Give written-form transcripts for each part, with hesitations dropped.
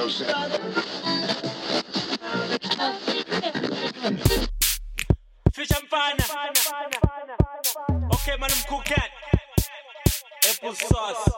Fish and fana. Okay, man, I'm cool cat. Apple sauce.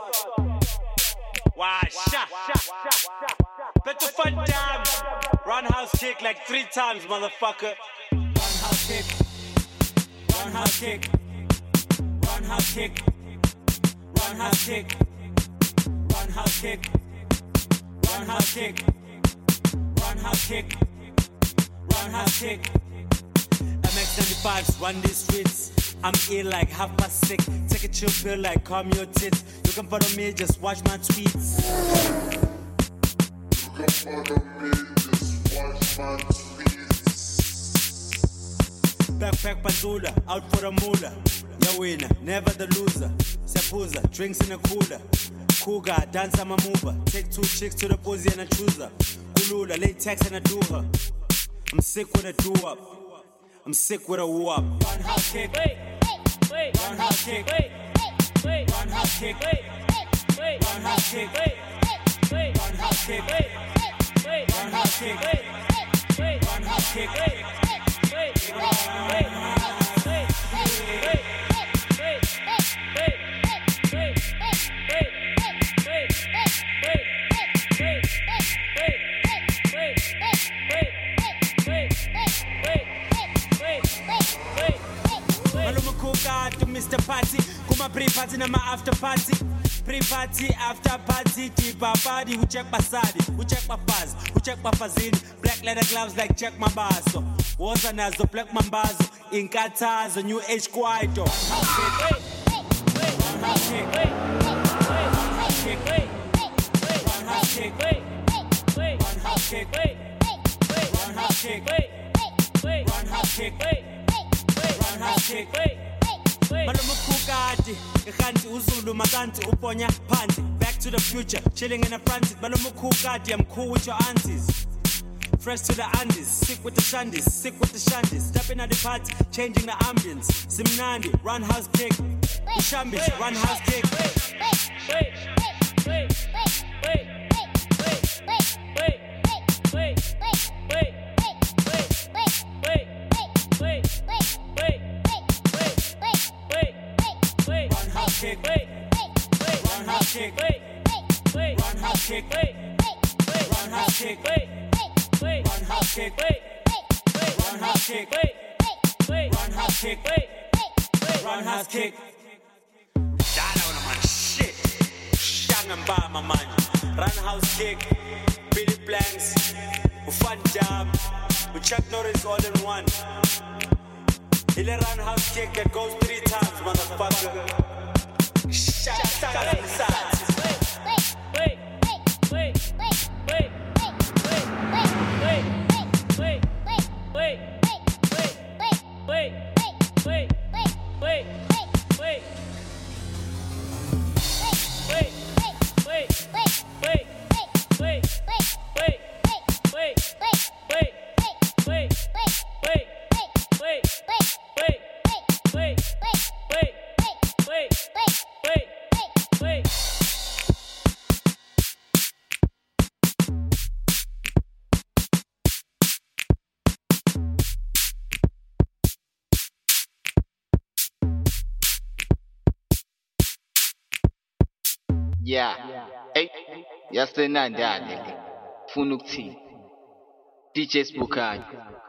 Washa. Better fun time. Roundhouse kick like 3 times, motherfucker. Roundhouse kick. Roundhouse kick. Roundhouse kick. Roundhouse kick. Roundhouse kick. Roundhouse kick. Roundhouse kick. Roundhouse kick. MX-95s run these streets. I'm ill like 6:30. Take a chill pill like calm your tits. You can follow me, just watch my tweets. You can follow me, just watch my tweets. Backpack Panzula, out for a moolah. Ya winner, never the loser. Sepuza, drinks in a cooler. Cougar, dance I'm a mover. Take 2 chicks to the posy and a chooser. Kulula, latex and a do her. I'm sick with a do-up. I'm sick with a whoop. Roundhouse kick. Roundhouse kick. Roundhouse kick. Roundhouse kick. Roundhouse kick. Roundhouse kick. Roundhouse kick. To Mr. Party, kuma pre-party na ma after party. Pre-party, after party, tipa party. Who check my sadi, who check my fuzz, who check my fazin. Black leather gloves like check my baso. Waza nazo, black mambazo. Inkatazo, new age kwaito. Roundhouse kick. Roundhouse kick. Roundhouse kick. Roundhouse kick. Roundhouse kick. Roundhouse kick. Roundhouse kick. Maluma Kukati, Kanti Uzulu, Maganti, Uponya, Panti. Back to the future, chilling in the front. Maluma Kukati, I'm cool with your aunties. Fresh to the Andes, sick with the shandies, sick with the shandies. Stepping at the party, changing the ambience. Simnandi, roundhouse kick. Ushambis, roundhouse kick. Roundhouse kick. Roundhouse kick. Roundhouse kick. Roundhouse kick. Roundhouse kick. Roundhouse kick. Roundhouse kick. Roundhouse kick. Shout out on my shit. Shang and bar my man. Roundhouse kick. Billy Blanks. Fun jam. We Chuck Norris all in one. Ile roundhouse kick that goes 3 times, motherfucker. Shout out on the sides. Yeah. Hey, yesterday night, Funa ukuthini? DJ Spokane.